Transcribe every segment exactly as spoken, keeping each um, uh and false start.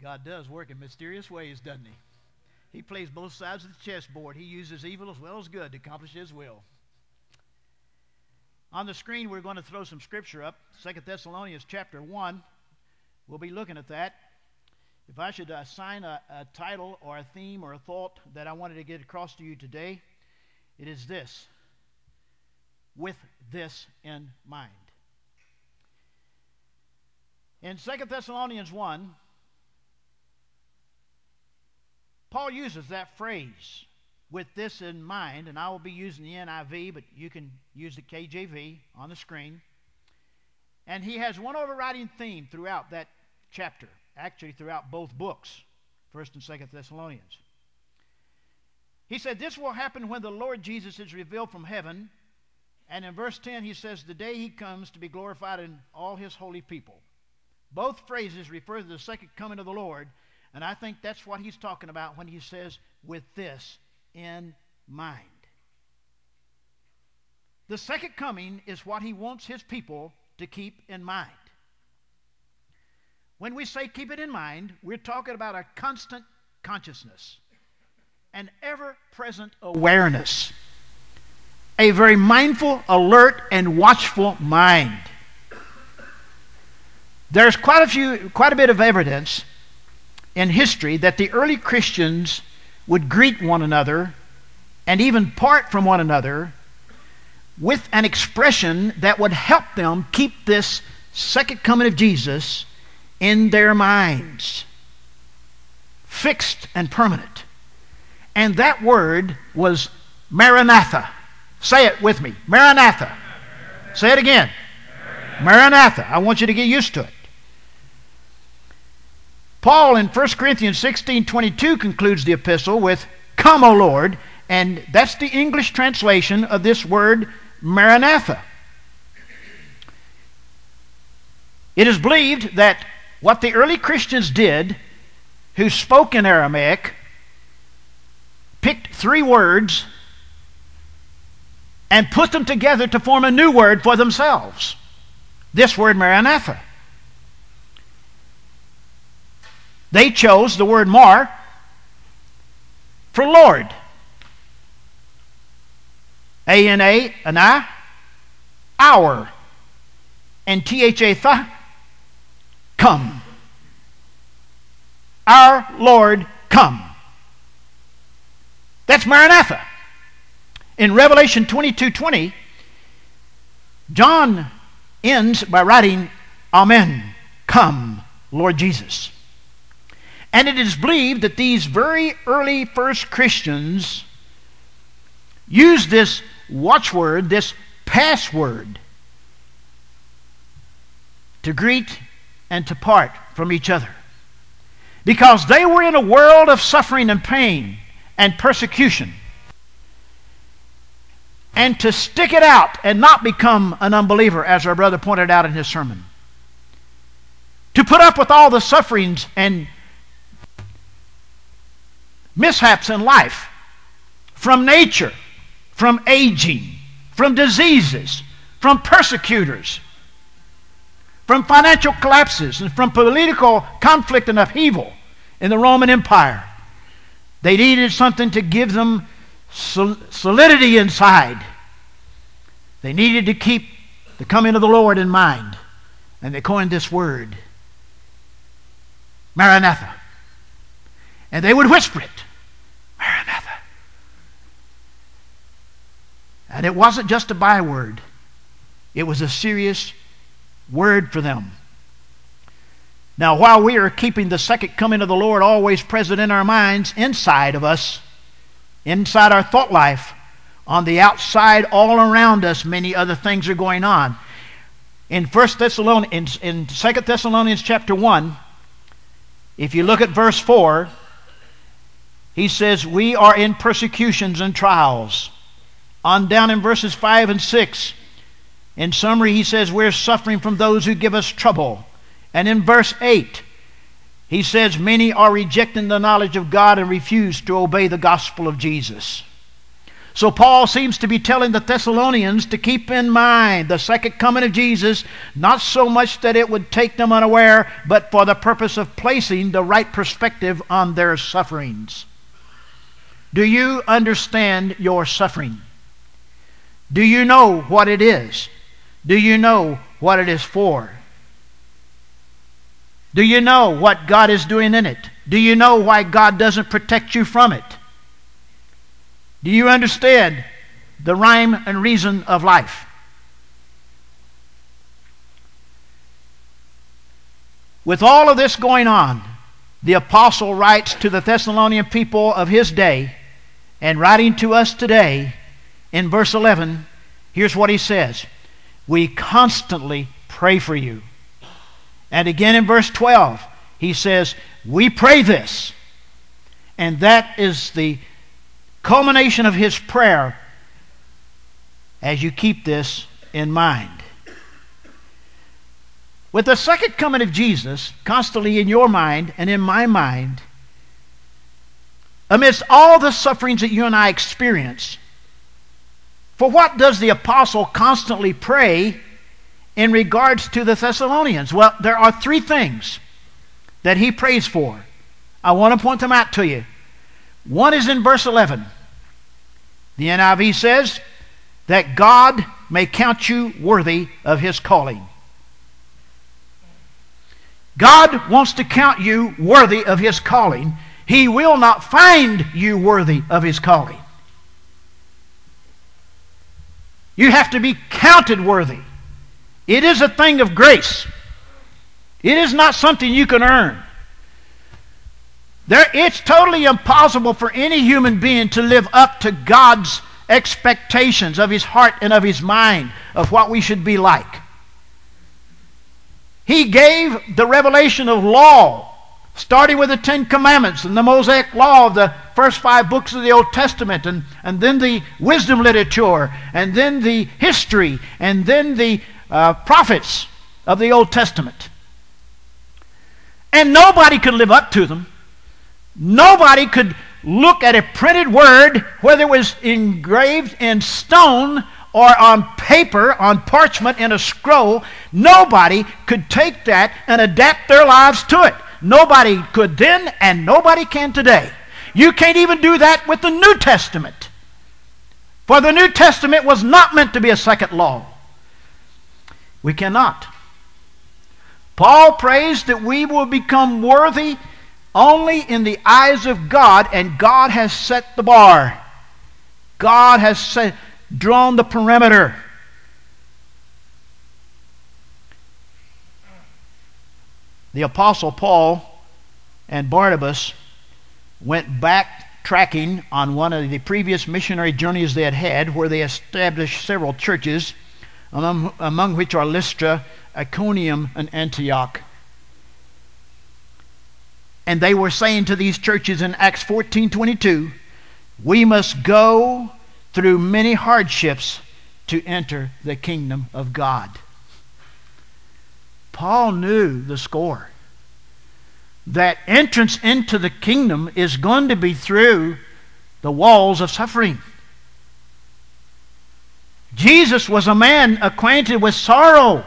God does work in mysterious ways, doesn't he? He plays both sides of the chessboard. He uses evil as well as good to accomplish his will. On the screen, we're going to throw some scripture up. Second Thessalonians chapter one. We'll be looking at that. If I should assign a, a title or a theme or a thought that I wanted to get across to you today, it is this: with this in mind. In Second Thessalonians one, Paul uses that phrase, with this in mind, and I will be using the N I V, but you can use the K J V on the screen. And he has one overriding theme throughout that chapter, actually throughout both books, First and Second Thessalonians. He said, this will happen when the Lord Jesus is revealed from heaven. And in verse ten he says, the day he comes to be glorified in all his holy people. Both phrases refer to the second coming of the Lord, and I think that's what he's talking about when he says, with this in mind. The second coming is what he wants his people to keep in mind. When we say keep it in mind, we're talking about a constant consciousness, an ever-present awareness, a very mindful, alert, and watchful mind. There's quite a few, quite a bit of evidence in history that the early Christians would greet one another and even part from one another with an expression that would help them keep this second coming of Jesus in their minds, fixed and permanent. And that word was Maranatha. Say it with me. Maranatha. Maranatha. Say it again. Maranatha. Maranatha. I want you to get used to it. Paul in First Corinthians sixteen twenty-two concludes the epistle with, come, O Lord, and that's the English translation of this word Maranatha. It is believed that what the early Christians did, who spoke in Aramaic, picked three words and put them together to form a new word for themselves. This word Maranatha. They chose the word mar for Lord. A N A, ana, our. And T H A, tha, come. Our Lord, come. That's Maranatha. In Revelation twenty-two twenty, John ends by writing, Amen, come, Lord Jesus. And it is believed that these very early first Christians used this watchword, this password, to greet and to part from each other, because they were in a world of suffering and pain and persecution. And to stick it out and not become an unbeliever, as our brother pointed out in his sermon. To put up with all the sufferings and mishaps in life, from nature, from aging, from diseases, from persecutors, from financial collapses, and from political conflict and upheaval in the Roman Empire. They needed something to give them solidity inside. They needed to keep the coming of the Lord in mind, and they coined this word, Maranatha. And they would whisper it, Maranatha. And it wasn't just a byword. It was a serious word for them. Now, while we are keeping the second coming of the Lord always present in our minds, inside of us, inside our thought life, on the outside, all around us, many other things are going on. In First Thessalonians, in, in Second Thessalonians chapter one, if you look at verse four, he says, we are in persecutions and trials. On down in verses five and six, in summary, he says, we're suffering from those who give us trouble. And in verse eight, he says, many are rejecting the knowledge of God and refuse to obey the gospel of Jesus. So Paul seems to be telling the Thessalonians to keep in mind the second coming of Jesus, not so much that it would take them unaware, but for the purpose of placing the right perspective on their sufferings. Do you understand your suffering? Do you know what it is? Do you know what it is for? Do you know what God is doing in it? Do you know why God doesn't protect you from it? Do you understand the rhyme and reason of life? With all of this going on, the apostle writes to the Thessalonian people of his day, and writing to us today, in verse eleven, here's what he says: we constantly pray for you. And again in verse twelve, he says, we pray this. And that is the culmination of his prayer as you keep this in mind. With the second coming of Jesus constantly in your mind and in my mind, amidst all the sufferings that you and I experience, for what does the apostle constantly pray in regards to the Thessalonians? Well, there are three things that he prays for. I want to point them out to you. One is in verse eleven. The N I V says that God may count you worthy of his calling. God wants to count you worthy of his calling. He will not find you worthy of his calling. You have to be counted worthy. It is a thing of grace. It is not something you can earn. There, it's totally impossible for any human being to live up to God's expectations of his heart and of his mind of what we should be like. He gave the revelation of law, starting with the Ten Commandments and the Mosaic Law of the first five books of the Old Testament, and, and then the wisdom literature, and then the history, and then the uh, prophets of the Old Testament. And nobody could live up to them. Nobody could look at a printed word, whether it was engraved in stone or on paper, on parchment, in a scroll. Nobody could take that and adapt their lives to it. Nobody could then, and nobody can today. You can't even do that with the New Testament. For the New Testament was not meant to be a second law. We cannot. Paul prays that we will become worthy only in the eyes of God, and God has set the bar. God has set, drawn the perimeter. The Apostle Paul and Barnabas went back tracking on one of the previous missionary journeys they had had, where they established several churches, among, among which are Lystra, Iconium, and Antioch. And they were saying to these churches in Acts fourteen twenty-two, we must go through many hardships to enter the kingdom of God. Paul knew the score. That entrance into the kingdom is going to be through the walls of suffering. Jesus was a man acquainted with sorrow.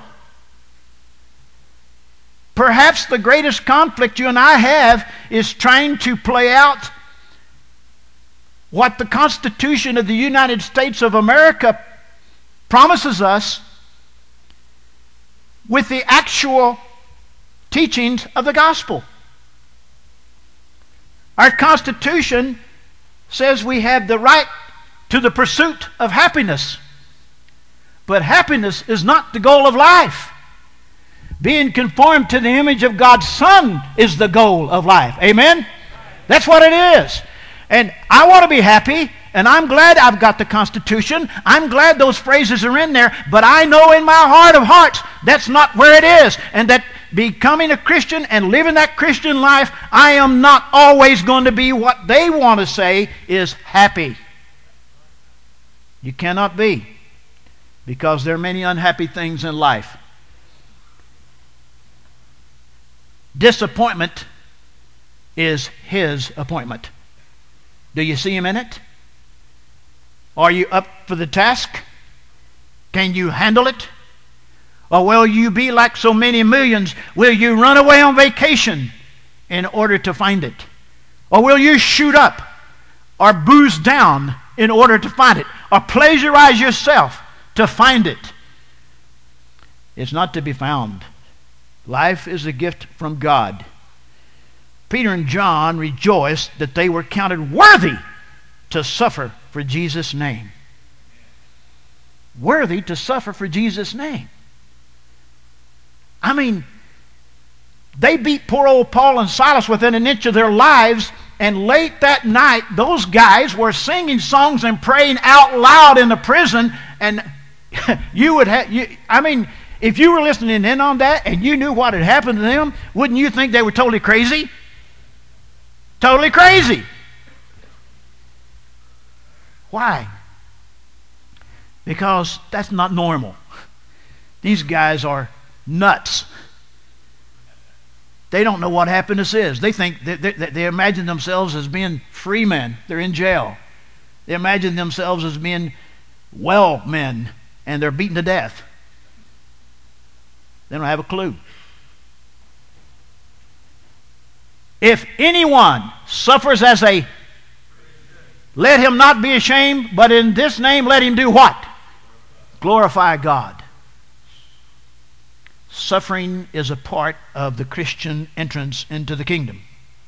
Perhaps the greatest conflict you and I have is trying to play out what the Constitution of the United States of America promises us with the actual teachings of the gospel. Our Constitution says we have the right to the pursuit of happiness. But happiness is not the goal of life. Being conformed to the image of God's Son is the goal of life. Amen? That's what it is. And I want to be happy, and I'm glad I've got the Constitution. I'm glad those phrases are in there, but I know in my heart of hearts that's not where it is. And that becoming a Christian and living that Christian life, I am not always going to be what they want to say is happy. You cannot be, because there are many unhappy things in life. Disappointment is his appointment. Do you see him in it? Are you up for the task? Can you handle it? Or will you be like so many millions? Will you run away on vacation in order to find it? Or will you shoot up or booze down in order to find it? Or pleasurize yourself to find it? It's not to be found. Life is a gift from God. Peter and John rejoiced that they were counted worthy to suffer for Jesus' name. Worthy to suffer for Jesus' name. I mean, they beat poor old Paul and Silas within an inch of their lives, and late that night, those guys were singing songs and praying out loud in the prison, and you would have, you, I mean, if you were listening in on that and you knew what had happened to them, wouldn't you think they were totally crazy? Totally crazy. Why? Because that's not normal. These guys are nuts. They don't know what happiness is. They think they, they, they imagine themselves as being free men. They're in jail. They imagine themselves as being well men, and they're beaten to death. They don't have a clue. If anyone suffers as a, let him not be ashamed, but in this name let him do what? Glorify God. Suffering is a part of the Christian entrance into the kingdom.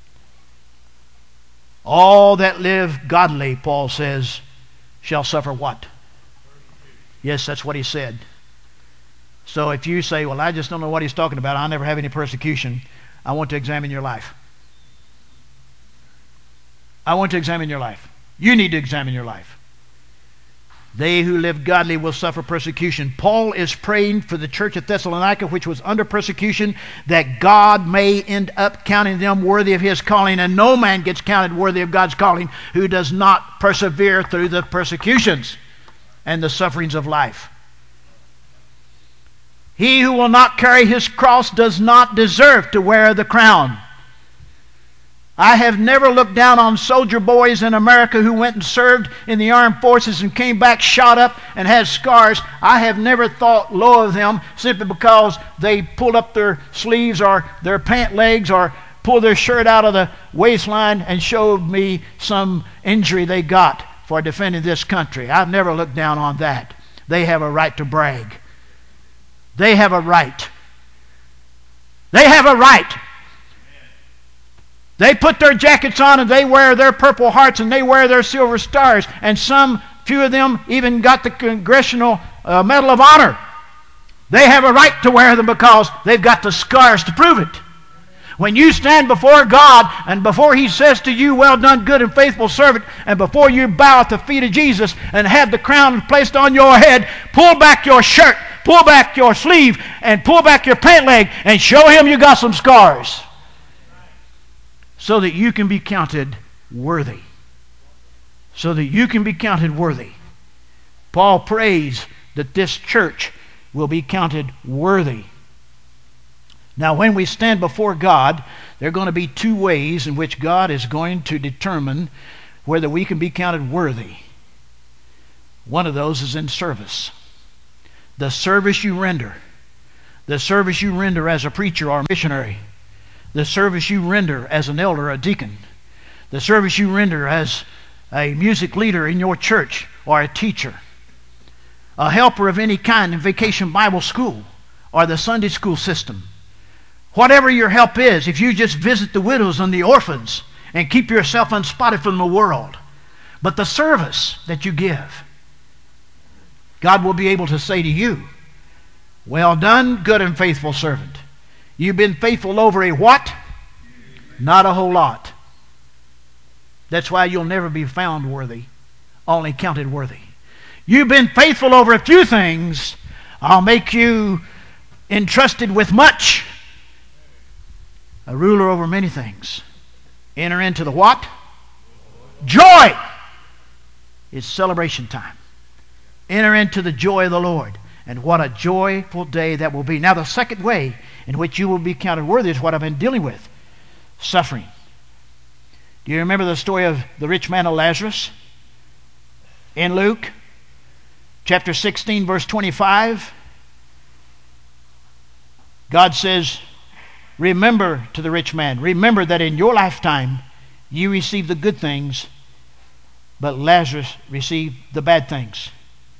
All that live godly, Paul says, shall suffer what? Yes, that's what he said. So if you say, well, I just don't know what he's talking about, I'll never have any persecution, I want to examine your life. I want to examine your life. You need to examine your life. They who live godly will suffer persecution. Paul is praying for the church at Thessalonica, which was under persecution, that God may end up counting them worthy of his calling, and no man gets counted worthy of God's calling who does not persevere through the persecutions and the sufferings of life. He who will not carry his cross does not deserve to wear the crown. I have never looked down on soldier boys in America who went and served in the armed forces and came back shot up and had scars. I have never thought low of them simply because they pulled up their sleeves or their pant legs or pulled their shirt out of the waistline and showed me some injury they got for defending this country. I've never looked down on that. They have a right to brag. They have a right. They have a right. They put their jackets on and they wear their Purple Hearts and they wear their Silver Stars. And some, few of them, even got the Congressional uh, Medal of Honor. They have a right to wear them because they've got the scars to prove it. When you stand before God and before he says to you, well done, good and faithful servant, and before you bow at the feet of Jesus and have the crown placed on your head, pull back your shirt, pull back your sleeve, and pull back your pant leg and show him you got some scars, so that you can be counted worthy. So that you can be counted worthy. Paul prays that this church will be counted worthy. Now, when we stand before God, there are going to be two ways in which God is going to determine whether we can be counted worthy. One of those is in service. The service you render. The service you render as a preacher or missionary. The service you render as an elder or a deacon. The service you render as a music leader in your church or a teacher. A helper of any kind in Vacation Bible School or the Sunday school system. Whatever your help is, if you just visit the widows and the orphans and keep yourself unspotted from the world. But the service that you give, God will be able to say to you, well done, good and faithful servant. You've been faithful over a what? Not a whole lot. That's why you'll never be found worthy, only counted worthy. You've been faithful over a few things, I'll make you entrusted with much. A ruler over many things. Enter into the what? Joy. It's celebration time. Enter into the joy of the Lord. And what a joyful day that will be. Now the second way in which you will be counted worthy is what I've been dealing with. Suffering. Do you remember the story of the rich man of Lazarus? In Luke chapter sixteen, verse twenty-five, God says, remember to the rich man, remember that in your lifetime you received the good things, but Lazarus received the bad things.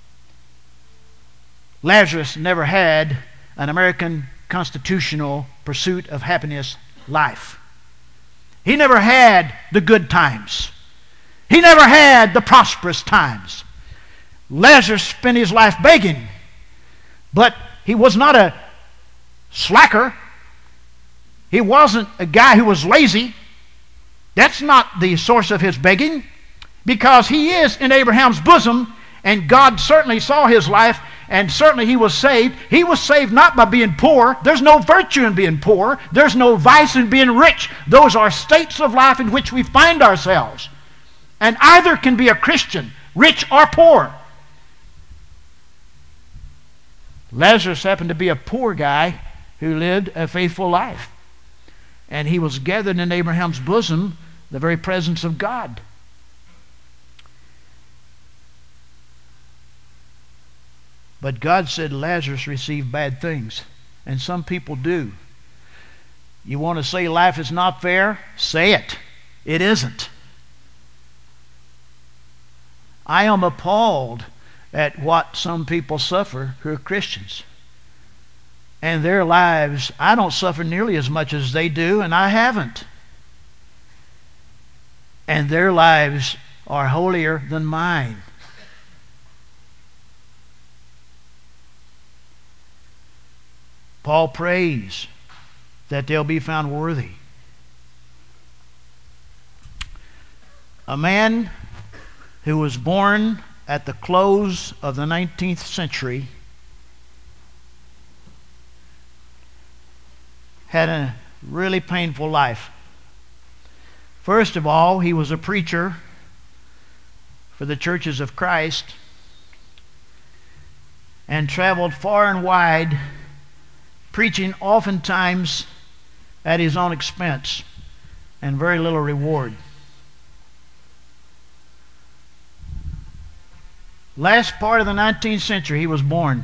Lazarus never had an American constitutional pursuit of happiness life. He never had the good times. He never had the prosperous times. Lazarus spent his life begging, but he was not a slacker. He wasn't a guy who was lazy. That's not the source of his begging, because he is in Abraham's bosom, and God certainly saw his life, and certainly he was saved. He was saved not by being poor. There's no virtue in being poor. There's no vice in being rich. Those are states of life in which we find ourselves. And either can be a Christian, rich or poor. Lazarus happened to be a poor guy who lived a faithful life. And he was gathered in Abraham's bosom, the very presence of God. But God said Lazarus received bad things. And some people do. You want to say life is not fair? Say it. It isn't. I am appalled at what some people suffer who are Christians. And their lives, I don't suffer nearly as much as they do, and I haven't. And their lives are holier than mine. Paul prays that they'll be found worthy. A man who was born at the close of the nineteenth century had a really painful life. First of all, he was a preacher for the churches of Christ and traveled far and wide, preaching oftentimes at his own expense and very little reward. Last part of the nineteenth century he was born.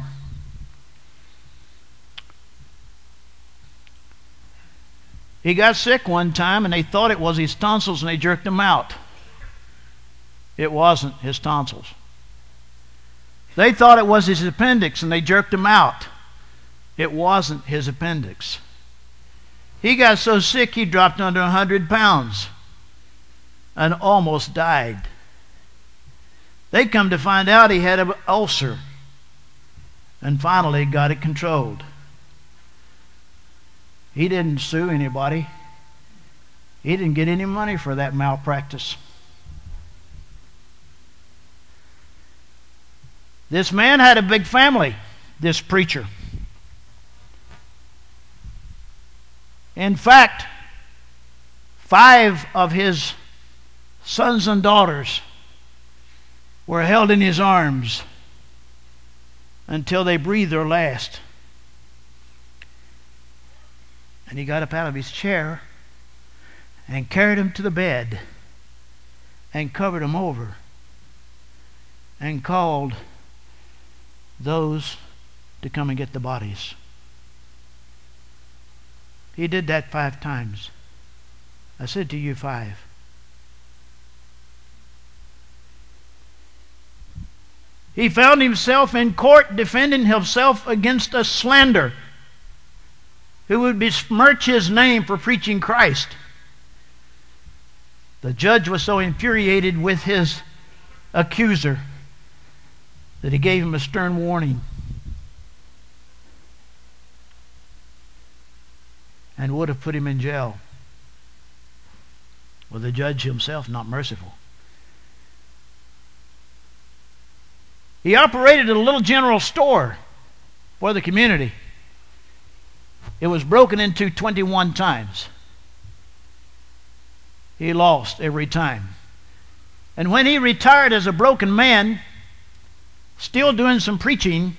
He got sick one time and they thought it was his tonsils and they jerked him out. It wasn't his tonsils. They thought it was his appendix and they jerked him out. It wasn't his appendix. He got so sick he dropped under one hundred pounds and almost died. They come to find out he had an ulcer and finally got it controlled. He didn't sue anybody. He didn't get any money for that malpractice. This man had a big family, this preacher. In fact, five of his sons and daughters were held in his arms until they breathed their last. And he got up out of his chair and carried him to the bed and covered him over and called those to come and get the bodies. He did that five times. I said to you, five. He found himself in court defending himself against a slander who would besmirch his name for preaching Christ. The judge was so infuriated with his accuser that he gave him a stern warning and would have put him in jail. Well, the judge himself not merciful. He operated a little general store for the community. It was broken into twenty-one times. He lost every time. And when he retired as a broken man, still doing some preaching,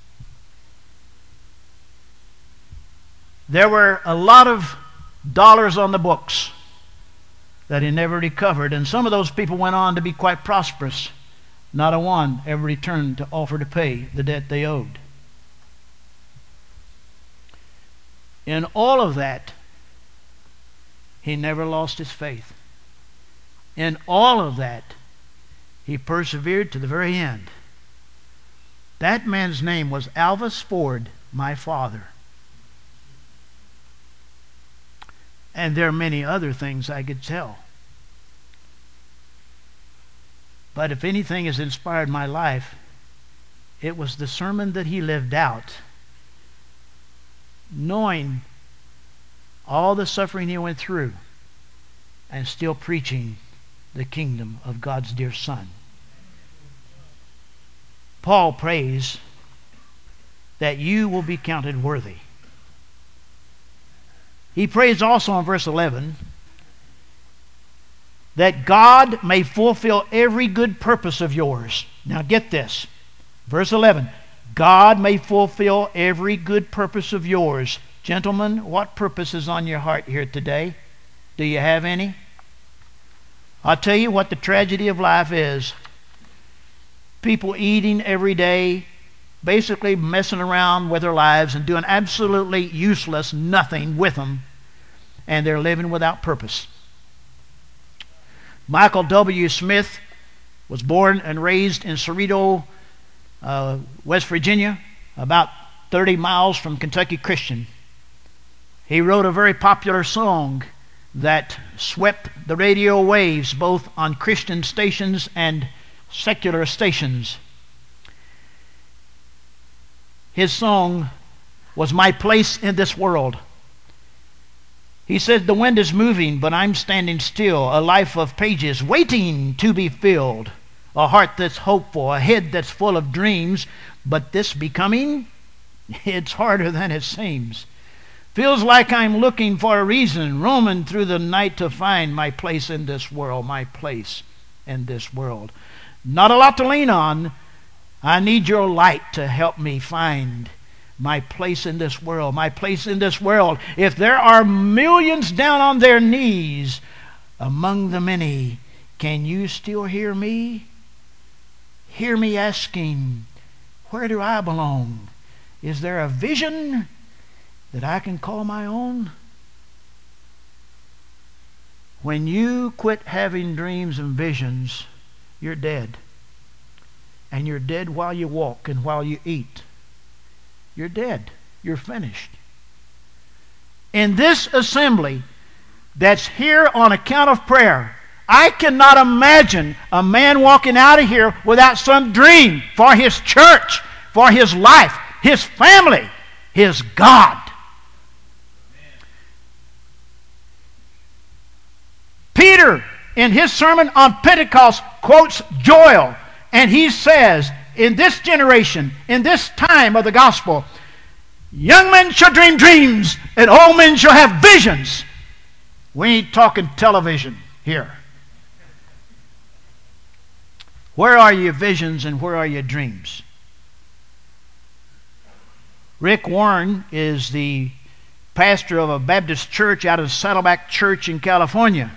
there were a lot of dollars on the books that he never recovered. And some of those people went on to be quite prosperous not a one ever returned to offer to pay the debt they owed. In all of that, he never lost his faith. In all of that, he persevered to the very end. That man's name was Alvis Ford, my father. And there are many other things I could tell. But if anything has inspired my life, it was the sermon that he lived out, knowing all the suffering he went through and still preaching the kingdom of God's dear Son. Paul prays that you will be counted worthy. He prays also in verse eleven that God may fulfill every good purpose of yours. Now get this. Verse eleven. God may fulfill every good purpose of yours. Gentlemen, what purpose is on your heart here today? Do you have any? I'll tell you what the tragedy of life is. People eating every day, basically messing around with their lives and doing absolutely useless nothing with them, and they're living without purpose. Michael W. Smith was born and raised in Cerrito, uh, West Virginia, about thirty miles from Kentucky Christian. He wrote a very popular song that swept the radio waves both on Christian stations and secular stations. His song was My Place in This World. He said, the wind is moving, but I'm standing still, a life of pages waiting to be filled, a heart that's hopeful, a head that's full of dreams, but this becoming, it's harder than it seems. Feels like I'm looking for a reason, roaming through the night to find my place in this world, my place in this world. Not a lot to lean on. I need your light to help me find my place in this world, my place in this world. If there are millions down on their knees among the many, can you still hear me? Hear me asking, where do I belong? Is there a vision that I can call my own? When you quit having dreams and visions, you're dead. And you're dead while you walk and while you eat. You're dead. You're finished. In this assembly that's here on account of prayer, I cannot imagine a man walking out of here without some dream for his church, for his life, his family, his God. Peter, in his sermon on Pentecost, quotes Joel, and he says, in this generation, in this time of the gospel, young men shall dream dreams, and old men shall have visions. We ain't talking television here. Where are your visions and where are your dreams? Rick Warren is the pastor of a Baptist church out of Saddleback Church in California.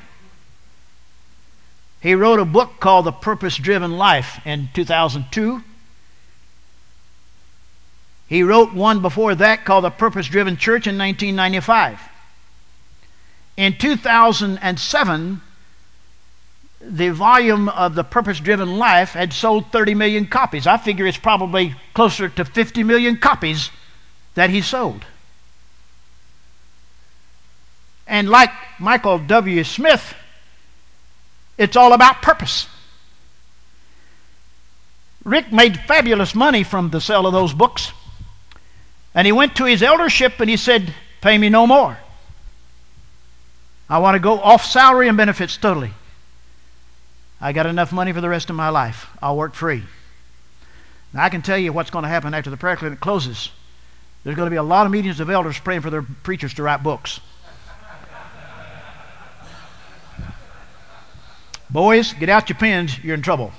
He wrote a book called The Purpose-Driven Life in two thousand two. He wrote one before that called The Purpose-Driven Church in nineteen ninety-five. In two thousand seven, the volume of The Purpose-Driven Life had sold thirty million copies. I figure it's probably closer to fifty million copies that he sold. And like Michael W. Smith, it's all about purpose. Rick made fabulous money from the sale of those books. And he went to his eldership and he said, pay me no more. I want to go off salary and benefits totally. I got enough money for the rest of my life. I'll work free. Now I can tell you what's going to happen after the prayer clinic closes. There's going to be a lot of meetings of elders praying for their preachers to write books. Boys, get out your pens. You're in trouble.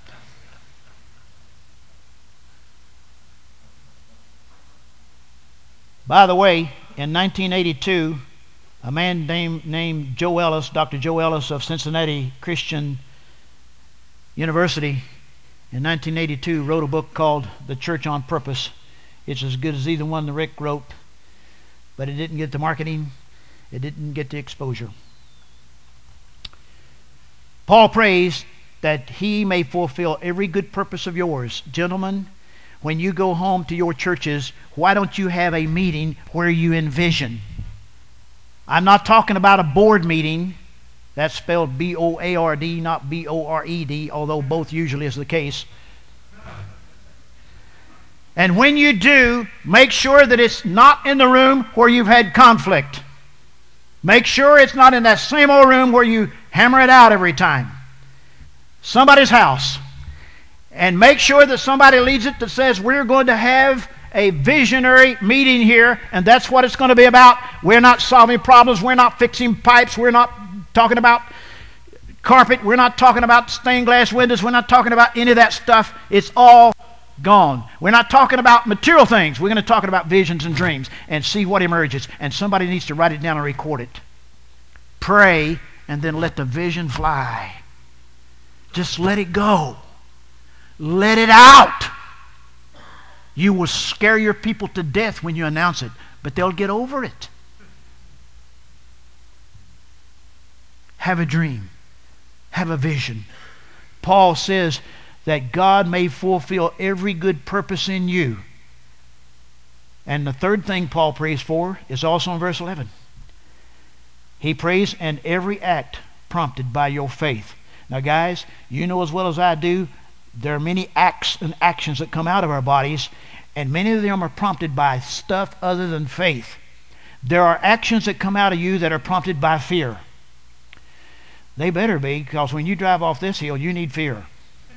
By the way, in nineteen eighty-two, a man named, named Joe Ellis, Doctor Joe Ellis of Cincinnati Christian University in nineteen eighty-two, wrote a book called The Church on Purpose. It's as good as either one that Rick wrote, but it didn't get the marketing. It didn't get the exposure. Paul prays that he may fulfill every good purpose of yours. Gentlemen, when you go home to your churches, why don't you have a meeting where you envision? I'm not talking about a board meeting. That's spelled B O A R D, not B O R E D, although both usually is the case. And when you do, make sure that it's not in the room where you've had conflict. Make sure it's not in that same old room where you hammer it out every time. Somebody's house. And make sure that somebody leads it that says, we're going to have a visionary meeting here, and that's what it's going to be about. We're not solving problems. We're not fixing pipes. We're not talking about carpet. We're not talking about stained glass windows. We're not talking about any of that stuff. It's all gone. We're not talking about material things. We're going to talk about visions and dreams and see what emerges. And somebody needs to write it down and record it. Pray, and then let the vision fly. Just let it go. Let it out. You will scare your people to death when you announce it, but they'll get over it. Have a dream. Have a vision. Paul says that God may fulfill every good purpose in you. And the third thing Paul prays for is also in verse eleven. He prays, and every act prompted by your faith. Now guys, you know as well as I do, there are many acts and actions that come out of our bodies, and many of them are prompted by stuff other than faith. There are actions that come out of you that are prompted by fear. They better be, because when you drive off this hill, you need fear.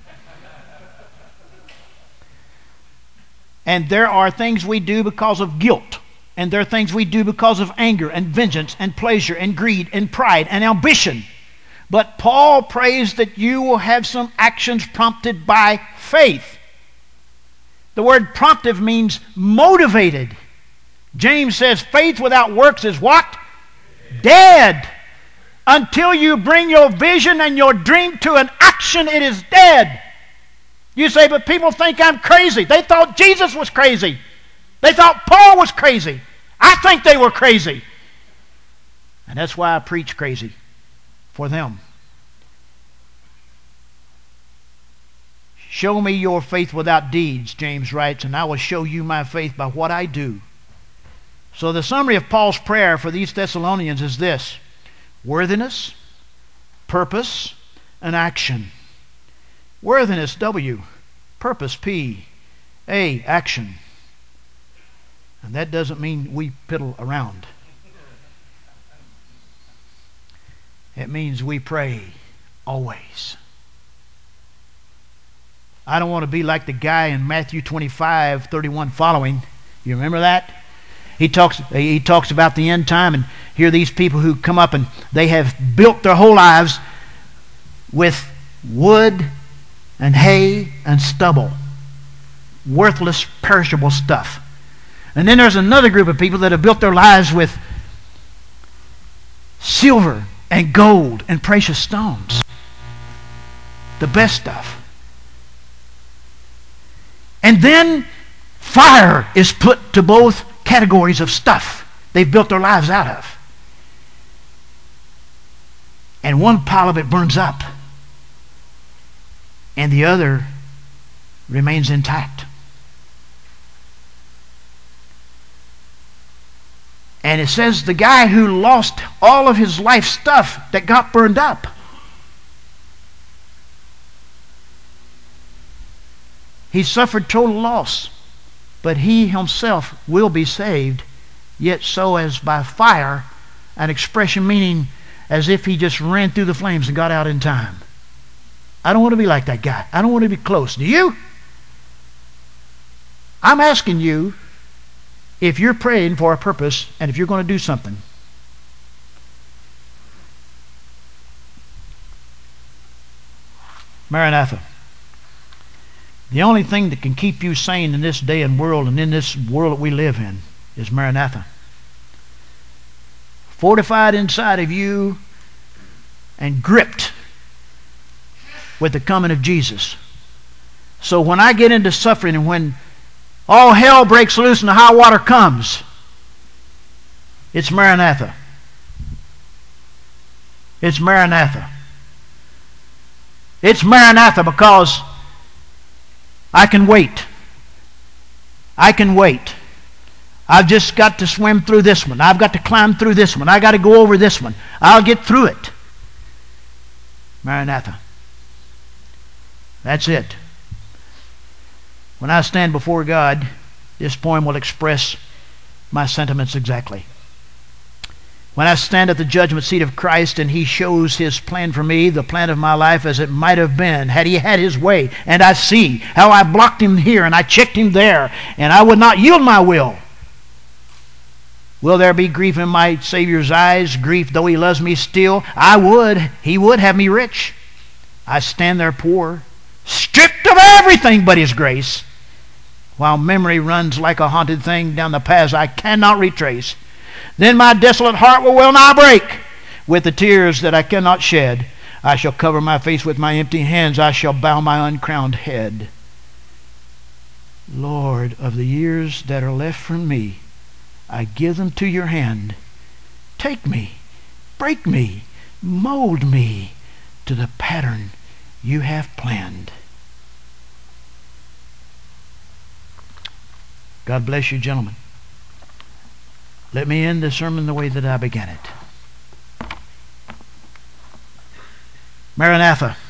And there are things we do because of guilt. And there are things we do because of anger and vengeance and pleasure and greed and pride and ambition. But Paul prays that you will have some actions prompted by faith. The word promptive means motivated. James says faith without works is what? Dead. Until you bring your vision and your dream to an action, it is dead. You say, but people think I'm crazy. They thought Jesus was crazy. They thought Paul was crazy. I think they were crazy. And that's why I preach crazy for them. Show me your faith without deeds, James writes, and I will show you my faith by what I do. So the summary of Paul's prayer for these Thessalonians is this: worthiness, purpose, and action. Worthiness, W. Purpose, P. A, action. And that doesn't mean we piddle around. It means we pray always. I don't want to be like the guy in Matthew twenty-five, thirty-one following. You remember that? He talks, he talks about the end time, and here are these people who come up and they have built their whole lives with wood and hay and stubble. Worthless, perishable stuff. And then there's another group of people that have built their lives with silver and gold and precious stones. The best stuff. And then fire is put to both categories of stuff they've built their lives out of. And one pile of it burns up, and the other remains intact. And it says the guy who lost all of his life stuff that got burned up, he suffered total loss, but he himself will be saved, yet so as by fire, an expression meaning as if he just ran through the flames and got out in time. I don't want to be like that guy. I don't want to be close. Do you? I'm asking you, if you're praying for a purpose and if you're going to do something, Maranatha. The only thing that can keep you sane in this day and world and in this world that we live in is Maranatha. Fortified inside of you and gripped with the coming of Jesus. So when I get into suffering and when all hell breaks loose and the high water comes, it's Maranatha. It's Maranatha. It's Maranatha because I can wait. I can wait. I've just got to swim through this one. I've got to climb through this one. I've got to go over this one. I'll get through it. Maranatha. That's it. When I stand before God, this poem will express my sentiments exactly. When I stand at the judgment seat of Christ and He shows His plan for me, the plan of my life as it might have been had He had His way, and I see how I blocked Him here and I checked Him there, and I would not yield my will. Will there be grief in my Savior's eyes? Grief, though He loves me still? I would. He would have me rich. I stand there poor, stripped of everything but His grace, while memory runs like a haunted thing down the paths I cannot retrace. Then my desolate heart will well nigh break with the tears that I cannot shed. I shall cover my face with my empty hands. I shall bow my uncrowned head. Lord, of the years that are left from me, I give them to your hand. Take me, break me, mold me to the pattern you have planned. God bless you, gentlemen. Let me end the sermon the way that I began it. Maranatha.